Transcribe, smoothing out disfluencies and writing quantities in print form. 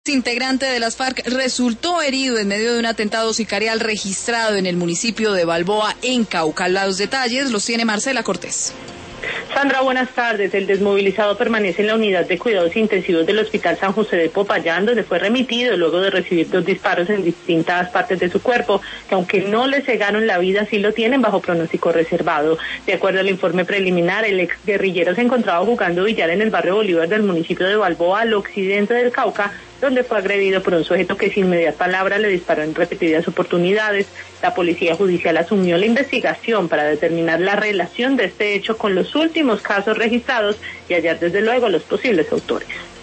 Integrante de las FARC resultó herido en medio de un atentado sicarial registrado en el municipio de Balboa, en Cauca. Los detalles los tiene Marcela Cortés. Sandra, buenas tardes. El desmovilizado permanece en la unidad de cuidados intensivos del Hospital San José de Popayán, donde fue remitido luego de recibir 2 disparos en distintas partes de su cuerpo, que aunque no le cegaron la vida, sí lo tienen bajo pronóstico reservado. De acuerdo al informe preliminar, el ex guerrillero se encontraba jugando billar en el barrio Bolívar del municipio de Balboa, al occidente del Cauca, donde fue agredido por un sujeto que sin mediar palabra le disparó en repetidas oportunidades. La policía judicial asumió la investigación para determinar la relación de este hecho con los últimos casos registrados y hallar desde luego los posibles autores.